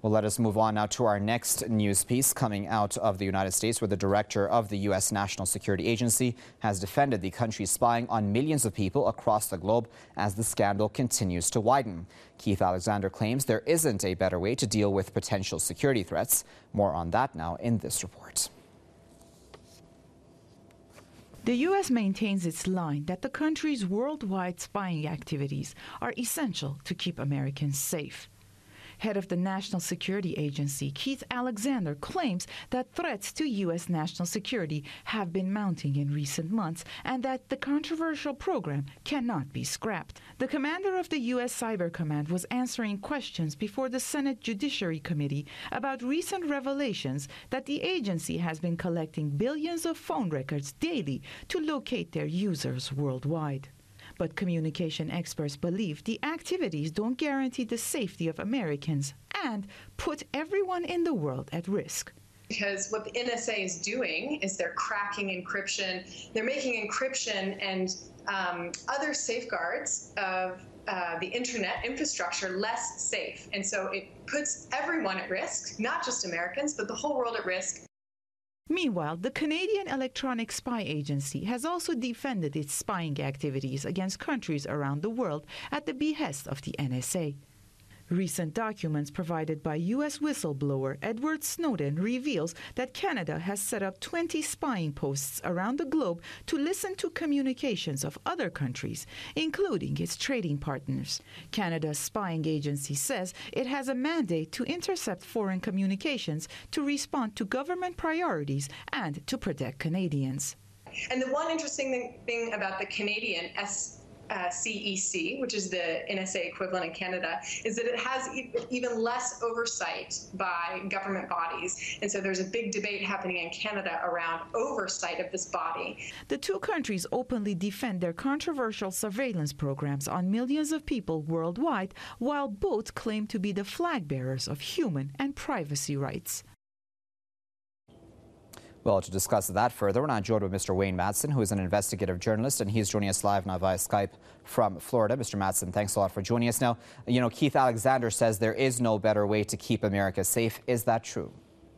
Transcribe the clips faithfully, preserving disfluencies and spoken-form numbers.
Well, let us move on now to our next news piece coming out of the United States, where the director of the U S National Security Agency has defended the country spying on millions of people across the globe as the scandal continues to widen. Keith Alexander claims there isn't a better way to deal with potential security threats. More on that now in this report. The U S maintains its line that the country's worldwide spying activities are essential to keep Americans safe. Head of the National Security Agency, Keith Alexander, claims that threats to U S national security have been mounting in recent months and that the controversial program cannot be scrapped. The commander of the U S Cyber Command was answering questions before the Senate Judiciary Committee about recent revelations that the agency has been collecting billions of phone records daily to locate their users worldwide. But communication experts believe the activities don't guarantee the safety of Americans and put everyone in the world at risk. Because what the N S A is doing is they're cracking encryption. They're making encryption and um, other safeguards of uh, the internet infrastructure less safe. And so it puts everyone at risk, not just Americans, but the whole world at risk. Meanwhile, the Canadian Electronic Spy Agency has also defended its spying activities against countries around the world at the behest of the N S A. Recent documents provided by U S whistleblower Edward Snowden reveals that Canada has set up twenty spying posts around the globe to listen to communications of other countries, including its trading partners. Canada's spying agency says it has a mandate to intercept foreign communications to respond to government priorities and to protect Canadians. And the one interesting thing about the Canadian S Uh, C E C, which is the N S A equivalent in Canada, is that it has e even less oversight by government bodies. And so there's a big debate happening in Canada around oversight of this body. The two countries openly defend their controversial surveillance programs on millions of people worldwide, while both claim to be the flag bearers of human and privacy rights. Well, to discuss that further, we're now joined with Mister Wayne Madsen, who is an investigative journalist, and he's joining us live now via Skype from Florida. Mister Madsen, thanks a lot for joining us. Now, you know, Keith Alexander says there is no better way to keep America safe. Is that true?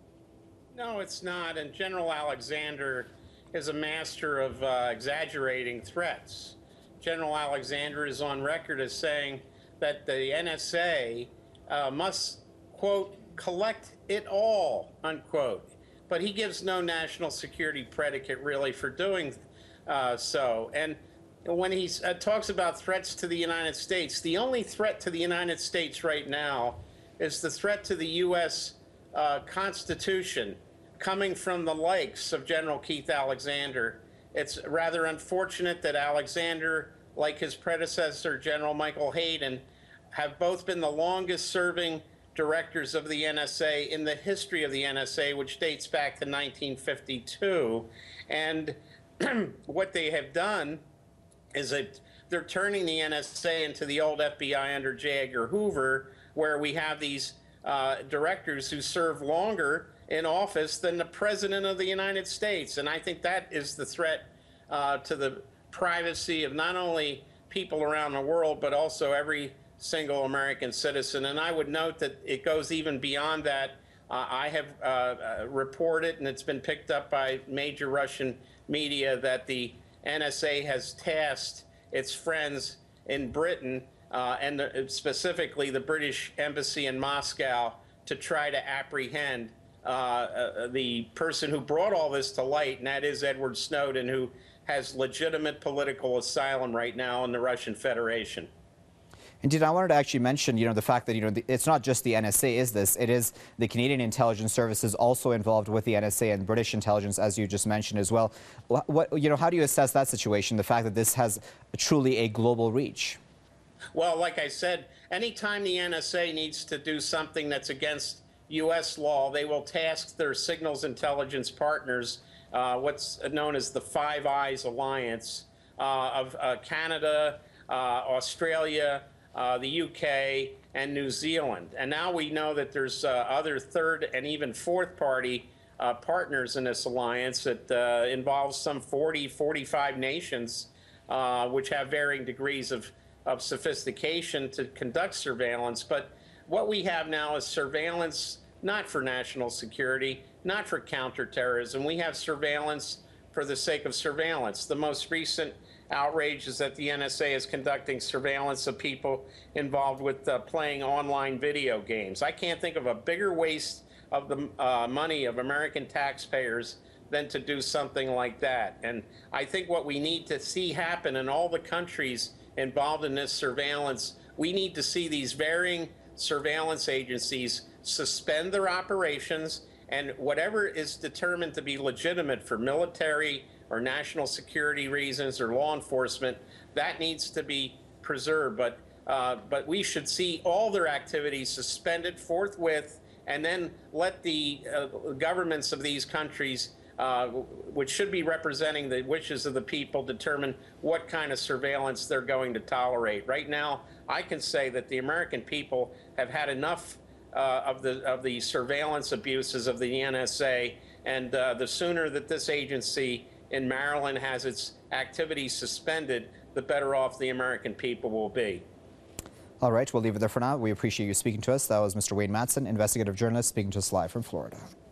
No, it's not. And General Alexander is a master of uh, exaggerating threats. General Alexander is on record as saying that the N S A uh, must, quote, collect it all, unquote. But he gives no national security predicate, really, for doing uh, so. And when he uh, talks about threats to the United States, the only threat to the United States right now is the threat to the U S uh, Constitution coming from the likes of General Keith Alexander. It's rather unfortunate that Alexander, like his predecessor, General Michael Hayden, have both been the longest-serving directors of the N S A in the history of the N S A, which dates back to nineteen fifty-two. And what they have done is that they're turning the N S A into the old F B I under J. Edgar Hoover, where we have these uh, directors who serve longer in office than the President of the United States. And I think that is the threat uh, to the privacy of not only people around the world, but also every single American citizen. And I would note that it goes even beyond that. Uh, I have uh, uh, reported, and it's been picked up by major Russian media, that the N S A has tasked its friends in Britain, uh, and the, specifically the British Embassy in Moscow, to try to apprehend uh, uh, the person who brought all this to light, and that is Edward Snowden, who has legitimate political asylum right now in the Russian Federation. Indeed, I wanted to actually mention, you know, the fact that, you know, the, it's not just the N S A is this. It is the Canadian Intelligence Services also involved with the N S A and British intelligence, as you just mentioned as well. What, you know, how do you assess that situation, the fact that this has truly a global reach? Well, like I said, anytime the N S A needs to do something that's against U S law, they will task their signals intelligence partners, uh, what's known as the Five Eyes Alliance, uh, of uh, Canada, uh, Australia, Uh, the U K, and New Zealand. And now we know that there's uh, other third and even fourth party uh, partners in this alliance that uh, involves some forty, forty-five nations, uh, which have varying degrees of, of sophistication to conduct surveillance. But what we have now is surveillance, not for national security, not for counterterrorism. We have surveillance for the sake of surveillance. The most recent outrage is that the N S A is conducting surveillance of people involved with uh, playing online video games. I can't think of a bigger waste of the uh, money of American taxpayers than to do something like that. And I think what we need to see happen in all the countries involved in this surveillance, we need to see these varying surveillance agencies suspend their operations, and whatever is determined to be legitimate for military or national security reasons or law enforcement, that needs to be preserved. But, uh, but we should see all their activities suspended forthwith, and then let the uh, governments of these countries, uh, which should be representing the wishes of the people, determine what kind of surveillance they're going to tolerate. Right now, I can say that the American people have had enough uh, of the of the surveillance abuses of the N S A, and uh, the sooner that this agency in Maryland has its activities suspended, the better off the American people will be. All right, we'll leave it there for now. We appreciate you speaking to us. That was Mister Wayne Madsen, investigative journalist, speaking to us live from Florida.